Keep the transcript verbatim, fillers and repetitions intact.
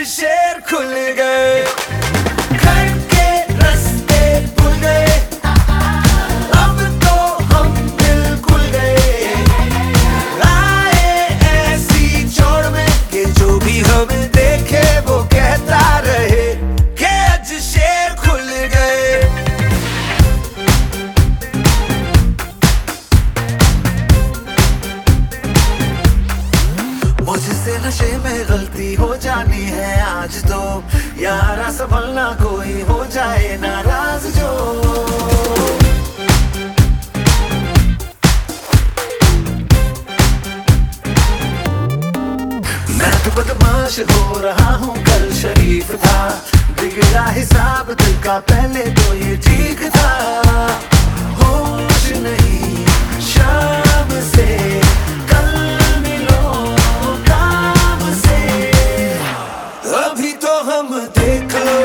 शेर खुल गए, घर के रास्ते भूल गए, अब तो हम बिल्कुल गए, आए ऐसी चौड़ में कि जो भी हमें देखे वो कहता रहे कि आज शेर खुल गए। मुझसे नशे में गलती हो जानी है आज तो, यारा संभलना कोई हो जाए नाराज जो। मैं तो बदमाश हो रहा हूँ, कल शरीफ था, बिगड़ा हिसाब दिल का पहले तो ये ठीक था। होश नहीं शाम से, कल मिलो काम से, अभी तो हम देख लो